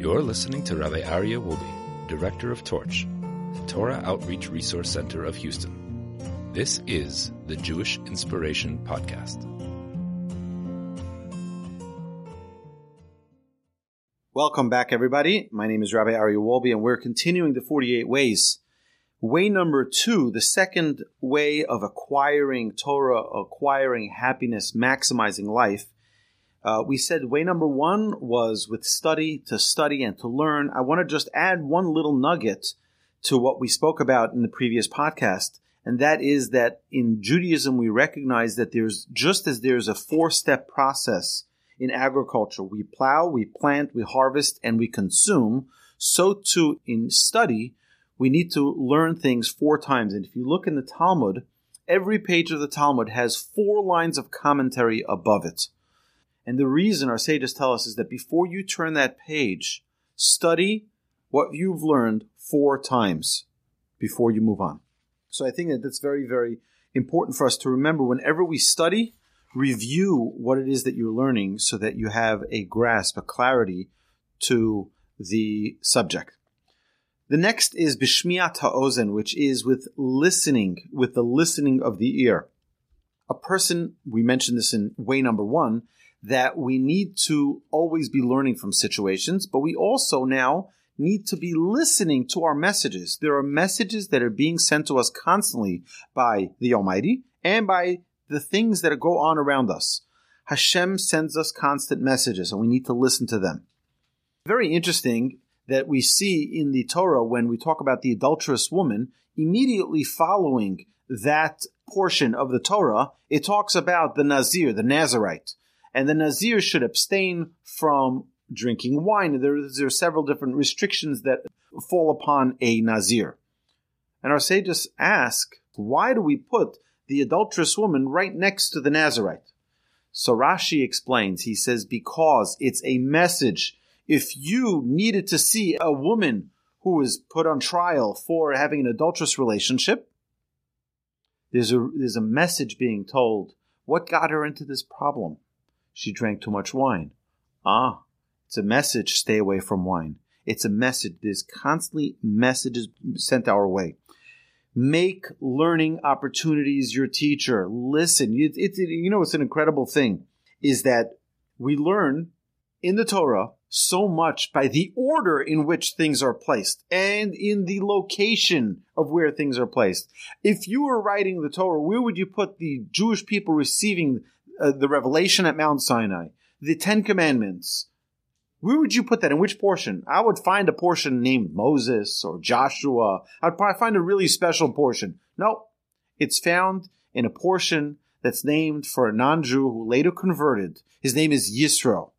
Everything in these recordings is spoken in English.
You're listening to Rabbi Aryeh Wolbe, Director of Torch, the Torah Outreach Resource Center of Houston. This is the Jewish Inspiration Podcast. Welcome back, everybody. My name is Rabbi Aryeh Wolbe, and we're continuing the 48 ways. Way number 2, the second way of acquiring Torah, acquiring happiness, maximizing life. We said way number 1 was with study, to study and to learn. I want to just add one little nugget to what we spoke about in the previous podcast, and that is that in Judaism we recognize that there's a 4-step process in agriculture. We plow, we plant, we harvest, and we consume. So too in study, we need to learn things 4 times. And if you look in the Talmud, every page of the Talmud has 4 lines of commentary above it. And the reason our sages tell us is that before you turn that page, study what you've learned 4 times before you move on. So I think that that's very, very important for us to remember. Whenever we study, review what it is that you're learning so that you have a grasp, a clarity to the subject. The next is bishmiat ha'ozen, which is with listening, with the listening of the ear. A person, we mentioned this in way number 1, that we need to always be learning from situations, but we also now need to be listening to our messages. There are messages that are being sent to us constantly by the Almighty and by the things that go on around us. Hashem sends us constant messages, and we need to listen to them. Very interesting that we see in the Torah when we talk about the adulterous woman, immediately following that portion of the Torah, it talks about the Nazir, the Nazirite. And the Nazir should abstain from drinking wine. There are several different restrictions that fall upon a Nazir. And our sages ask, why do we put the adulterous woman right next to the Nazirite? So Rashi explains, he says, because it's a message. If you needed to see a woman who is put on trial for having an adulterous relationship, there's a message being told. What got her into this problem? She drank too much wine. It's a message, stay away from wine. It's a message. There's constantly messages sent our way. Make learning opportunities your teacher. Listen. It's an incredible thing is that we learn in the Torah so much by the order in which things are placed and in the location of where things are placed. If you were writing the Torah, where would you put the Jewish people receiving the revelation at Mount Sinai, the 10 Commandments? Where would you put that? In which portion? I would find a portion named Moses or Joshua. I'd probably find a really special portion. No, it's found in a portion that's named for a non-Jew who later converted. His name is Yisro.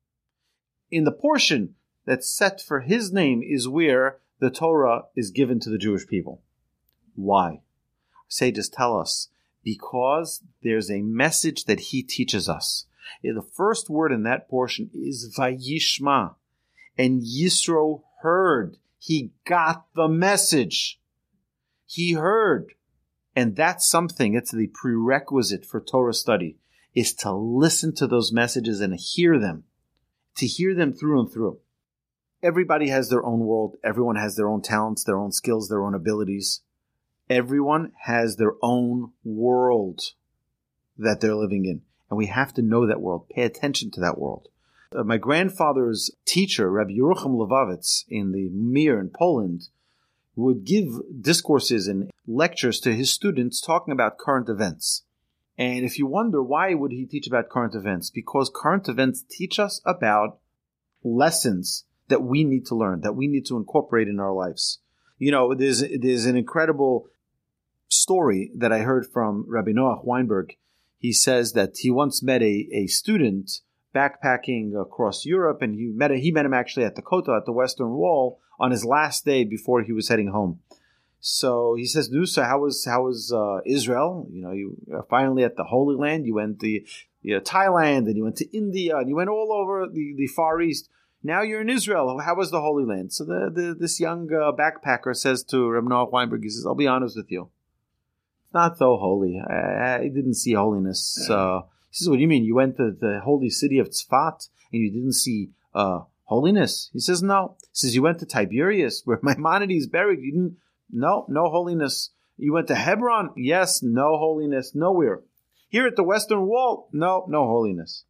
In the portion that's set for his name is where the Torah is given to the Jewish people. Why? Sages tell us, because there's a message that he teaches us. The first word in that portion is Vayishma. And Yisro heard. He got the message. He heard. And that's something, it's the prerequisite for Torah study, is to listen to those messages and hear them. To hear them through and through. Everybody has their own world. Everyone has their own talents, their own skills, their own abilities. Everyone has their own world that they're living in. And we have to know that world, pay attention to that world. My grandfather's teacher, Rabbi Yerucham Levovitz, in the Mir in Poland, would give discourses and lectures to his students talking about current events. And if you wonder, why would he teach about current events? Because current events teach us about lessons that we need to learn, that we need to incorporate in our lives. There's an incredible story that I heard from Rabbi Noach Weinberg. He says that he once met a student backpacking across Europe, and he met him actually at the Kota, at the Western Wall, on his last day before he was heading home. So he says, Nusa, how was Israel? You were finally at the Holy Land. You went to Thailand, and you went to India, and you went all over the Far East. Now you're in Israel. How was the Holy Land? So this young backpacker says to Reb Noach Weinberg, he says, I'll be honest with you. It's not so holy. I didn't see holiness. He says, what do you mean? You went to the holy city of Tzfat and you didn't see Holiness? He says, no. He says, you went to Tiberias, where Maimonides is buried. You didn't? No holiness. You went to Hebron? Yes, no holiness. Nowhere. Here at the Western Wall? No holiness.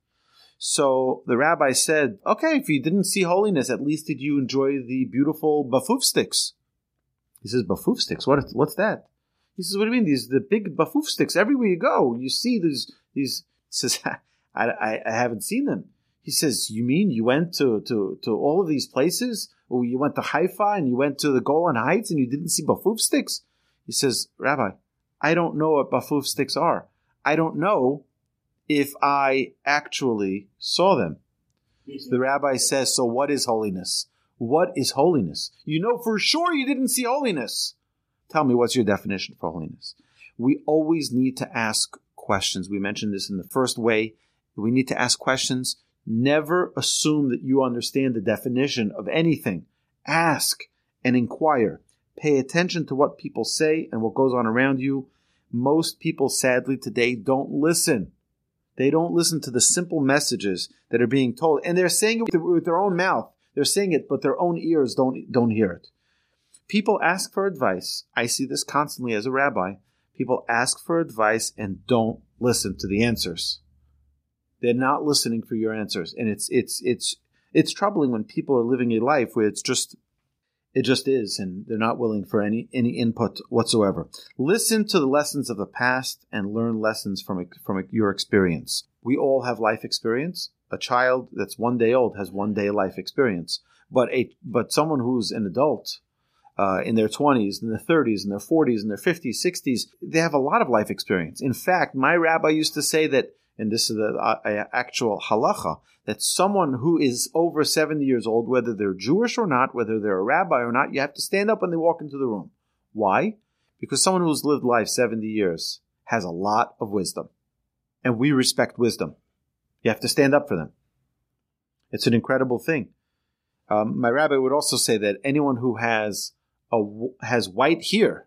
So the rabbi said, okay, if you didn't see holiness, at least did you enjoy the beautiful bafuf sticks? He says, bafuf sticks? What's that? He says, what do you mean? The big bafuf sticks, everywhere you go, you see these. He says, I haven't seen them. He says, you mean you went to all of these places? Or you went to Haifa and you went to the Golan Heights and you didn't see bafuf sticks? He says, Rabbi, I don't know what bafuf sticks are. I don't know if I actually saw them. So the rabbi says, so what is holiness? What is holiness? You know for sure you didn't see holiness. Tell me, what's your definition for holiness? We always need to ask questions. We mentioned this in the first way. We need to ask questions. Never assume that you understand the definition of anything. Ask and inquire. Pay attention to what people say and what goes on around you. Most people, sadly, today don't listen. They don't listen to the simple messages that are being told. And they're saying it with their own mouth. They're saying it, but their own ears don't hear it. People ask for advice. I see this constantly as a rabbi. People ask for advice and don't listen to the answers. They're not listening for your answers. And it's troubling when people are living a life where it just is, and they're not willing for any input whatsoever. Listen to the lessons of the past and learn lessons from your experience. We all have life experience. A child that's 1 day old has 1 day life experience. But someone who's an adult, in their 20s, in their 30s, in their 40s, in their 50s, 60s, they have a lot of life experience. In fact, my rabbi used to say that, and this is the actual halacha, that someone who is over 70 years old, whether they're Jewish or not, whether they're a rabbi or not, you have to stand up when they walk into the room. Why? Because someone who's lived life 70 years has a lot of wisdom. And we respect wisdom. You have to stand up for them. It's an incredible thing. My rabbi would also say that anyone who has white hair,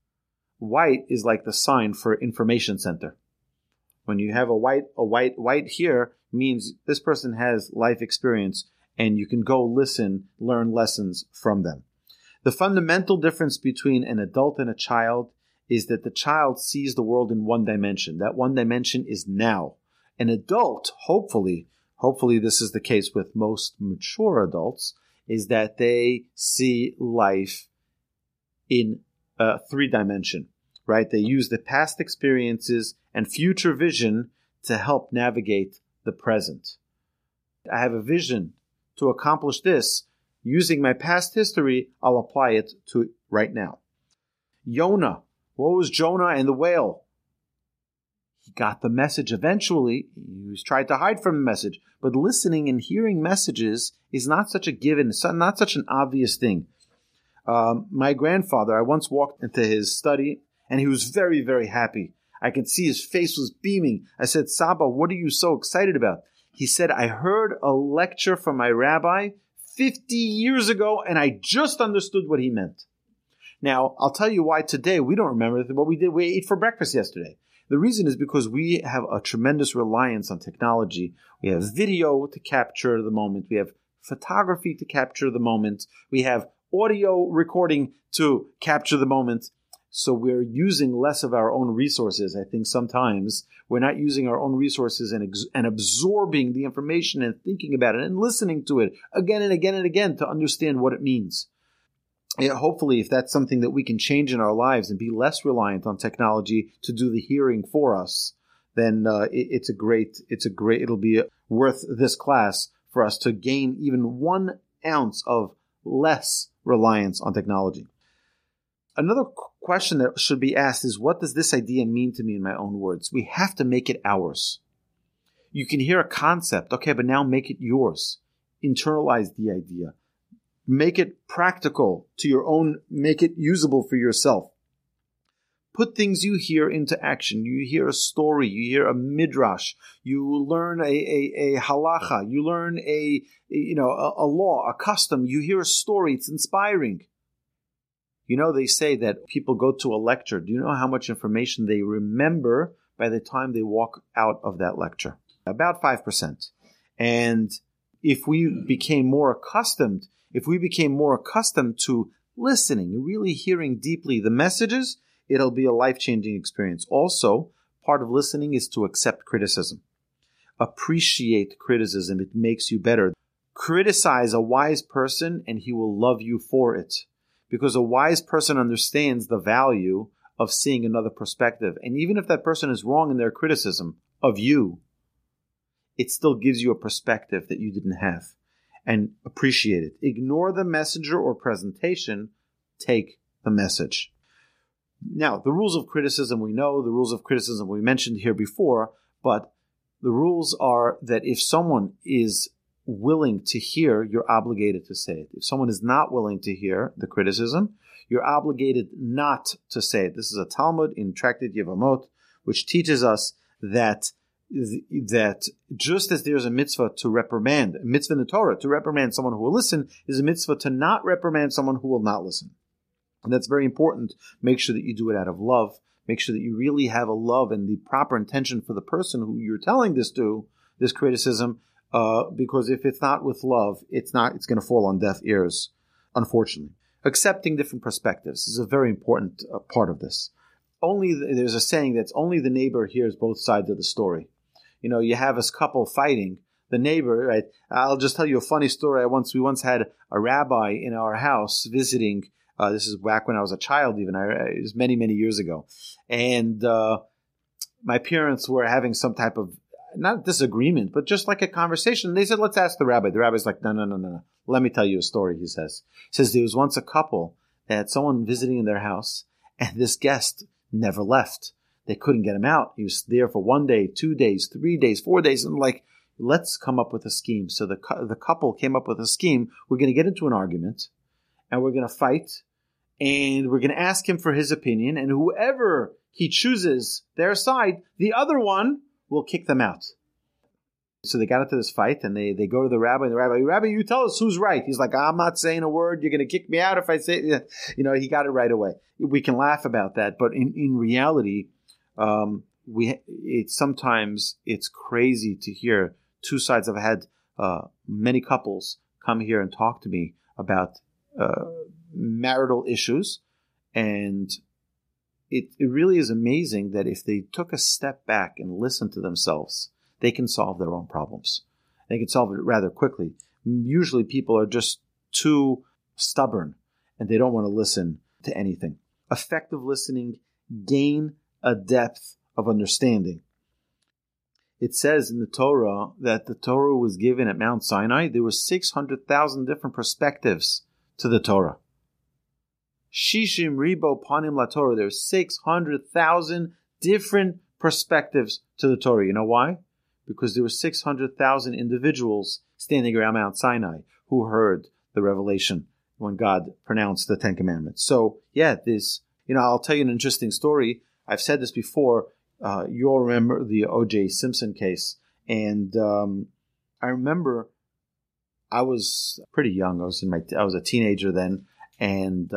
white is like the sign for information center. When you have a white hair, means this person has life experience, and you can go learn lessons from them. The fundamental difference between an adult and a child is that the child sees the world in one dimension. That one dimension is now. An adult, hopefully this is the case with most mature adults, is that they see life in 3-dimension, right? They use the past experiences and future vision to help navigate the present. I have a vision to accomplish this. Using my past history, I'll apply it to right now. Yonah. What was Jonah and the whale? He got the message eventually. He tried to hide from the message. But listening and hearing messages is not such a given. It's not such an obvious thing. My grandfather, I once walked into his study, and he was very, very happy. I could see his face was beaming. I said, Saba, what are you so excited about? He said, I heard a lecture from my rabbi 50 years ago, and I just understood what he meant. Now, I'll tell you why today we don't remember what we did. We ate for breakfast yesterday. The reason is because we have a tremendous reliance on technology. We have video to capture the moment. We have photography to capture the moment. We have audio recording to capture the moment. So we're using less of our own resources. I think sometimes we're not using our own resources and absorbing the information and thinking about it and listening to it again and again and again to understand what it means. Yeah, hopefully, if that's something that we can change in our lives and be less reliant on technology to do the hearing for us, then it'll be worth this class for us to gain even 1 ounce of less reliance on technology. Another question that should be asked is, what does this idea mean to me in my own words? We have to make it ours. You can hear a concept, okay, but now make it yours. Internalize the idea. Make it practical to your own, make it usable for yourself. Put things you hear into action. You hear a story, you hear a midrash, you learn a halacha, you learn a law, a custom, you hear a story, it's inspiring. You know, they say that people go to a lecture. Do you know how much information they remember by the time they walk out of that lecture? About 5%. And if we became more accustomed to listening, really hearing deeply the messages, it'll be a life-changing experience. Also, part of listening is to accept criticism. Appreciate criticism. It makes you better. Criticize a wise person and he will love you for it. Because a wise person understands the value of seeing another perspective. And even if that person is wrong in their criticism of you, it still gives you a perspective that you didn't have. And appreciate it. Ignore the messenger or presentation. Take the message. Now, the rules of criticism we know, the rules of criticism we mentioned here before, but the rules are that if someone is willing to hear, you're obligated to say it. If someone is not willing to hear the criticism, you're obligated not to say it. This is a Talmud in Tractate Yevamot, which teaches us that just as there's a mitzvah to reprimand, a mitzvah in the Torah to reprimand someone who will listen, is a mitzvah to not reprimand someone who will not listen. And that's very important. Make sure that you do it out of love. Make sure that you really have a love and the proper intention for the person who you're telling this to, this criticism, because if it's not with love, it's going to fall on deaf ears, unfortunately. Accepting different perspectives is a very important part of this. There's a saying that's only the neighbor hears both sides of the story. You have a couple fighting. The neighbor, right? I'll just tell you a funny story. We once had a rabbi in our house visiting. This is back when I was a child even. It was many, many years ago. And my parents were having some type of, not disagreement, but just like a conversation. They said, let's ask the rabbi. The rabbi's like, no. Let me tell you a story, he says. He says there was once a couple that had someone visiting in their house, and this guest never left. They couldn't get him out. He was there for 1 day, 2 days, 3 days, 4 days. And like, let's come up with a scheme. So the couple came up with a scheme. We're going to get into an argument, and we're going to fight, and we're going to ask him for his opinion. And whoever he chooses their side, the other one will kick them out. So they got into this fight, and they go to the rabbi, and the rabbi, you tell us who's right. He's like, I'm not saying a word. You're going to kick me out if I say it. He got it right away. We can laugh about that, but in reality, sometimes it's crazy to hear two sides. I've had many couples come here and talk to me about marital issues, and it really is amazing that if they took a step back and listened to themselves, they can solve their own problems. They can solve it rather quickly. Usually people are just too stubborn and they don't want to listen to anything. Effective listening, gain a depth of understanding. It says in the Torah that the Torah was given at Mount Sinai. There were 600,000 different perspectives to the Torah. Shishim ribo panim la Torah. There's 600,000 different perspectives to the Torah. You know why? Because there were 600,000 individuals standing around Mount Sinai who heard the revelation when God pronounced the Ten Commandments. So, I'll tell you an interesting story. I've said this before. You all remember the O.J. Simpson case. And I remember I was pretty young. I was a teenager then. And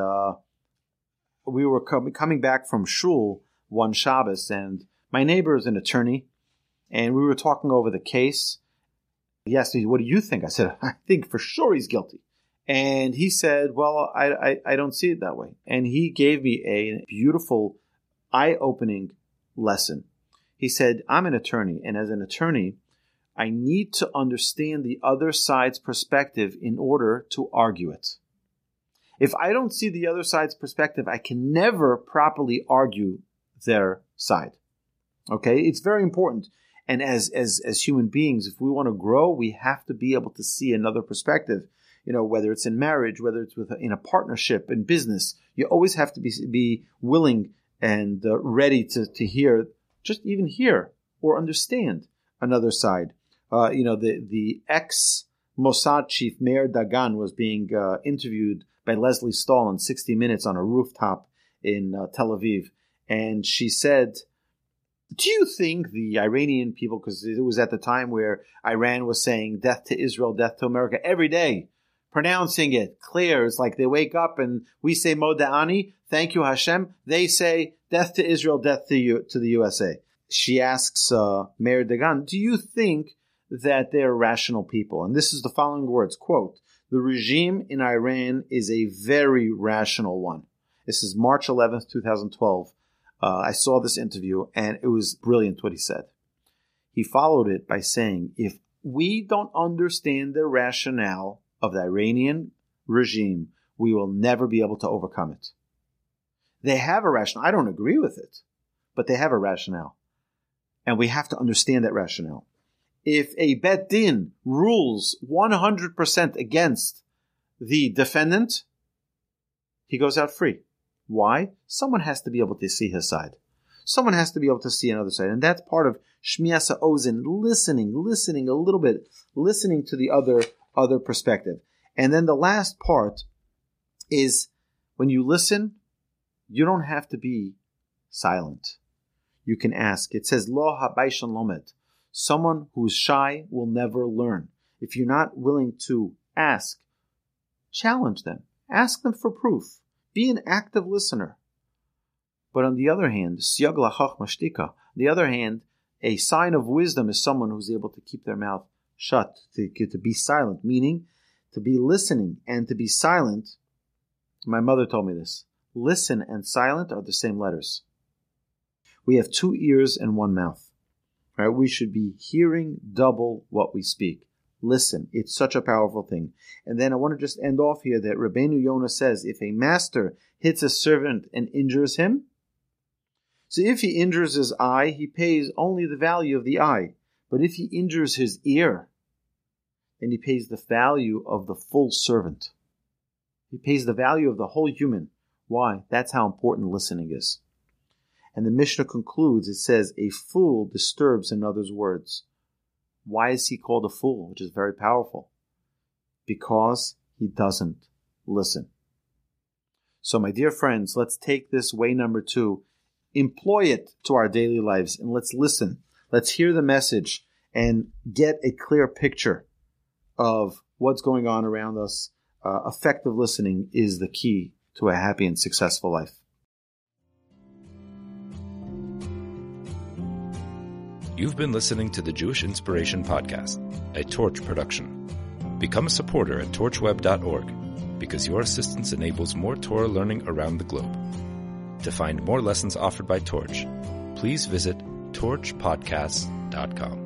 we were coming back from shul one Shabbos. And my neighbor is an attorney. And we were talking over the case. He asked me, what do you think? I said, I think for sure he's guilty. And he said, well, I don't see it that way. And he gave me a beautiful, eye-opening lesson. He said, I'm an attorney. And as an attorney, I need to understand the other side's perspective in order to argue it. If I don't see the other side's perspective, I can never properly argue their side. Okay? It's very important. And as human beings, if we want to grow, we have to be able to see another perspective. Whether it's in marriage, whether it's in a partnership, in business, you always have to be willing and ready to hear, just even hear or understand another side. The ex-Mossad chief Meir Dagan was being interviewed by Leslie Stahl in 60 Minutes on a rooftop in Tel Aviv, and she said, do you think the Iranian people, because it was at the time where Iran was saying death to Israel, death to America every day, pronouncing it clear. It's like they wake up and we say Moda'ani, thank you Hashem. They say death to Israel, death to the USA. She asks Meir Dagan, do you think that they're rational people. And this is the following words, quote, "The regime in Iran is a very rational one." This is March 11th, 2012. I saw this interview, and it was brilliant what he said. He followed it by saying, if we don't understand the rationale of the Iranian regime, we will never be able to overcome it. They have a rationale. I don't agree with it, but they have a rationale. And we have to understand that rationale. If a Bet Din rules 100% against the defendant, he goes out free. Why? Someone has to be able to see his side. Someone has to be able to see another side. And that's part of Shmias HaOzen, listening a little bit, listening to the other perspective. And then the last part is when you listen, you don't have to be silent. You can ask. It says, Lo habayshan lomet. Someone who's shy will never learn. If you're not willing to ask, challenge them. Ask them for proof. Be an active listener. But on the other hand, siyag lachachma shtika. On the other hand, a sign of wisdom is someone who's able to keep their mouth shut, to be silent, meaning to be listening and to be silent. My mother told me this. Listen and silent are the same letters. We have 2 ears and 1 mouth. Right? We should be hearing double what we speak. Listen. It's such a powerful thing. And then I want to just end off here that Rabbeinu Yonah says, if a master hits a servant and injures him, so if he injures his eye, he pays only the value of the eye. But if he injures his ear, then he pays the value of the full servant. He pays the value of the whole human. Why? That's how important listening is. And the Mishnah concludes, it says, a fool disturbs another's words. Why is he called a fool? Which is very powerful. Because he doesn't listen. So my dear friends, let's take this way number 2, employ it to our daily lives, and let's listen. Let's hear the message and get a clear picture of what's going on around us. Effective listening is the key to a happy and successful life. You've been listening to the Jewish Inspiration Podcast, a Torch production. Become a supporter at torchweb.org because your assistance enables more Torah learning around the globe. To find more lessons offered by Torch, please visit torchpodcasts.com.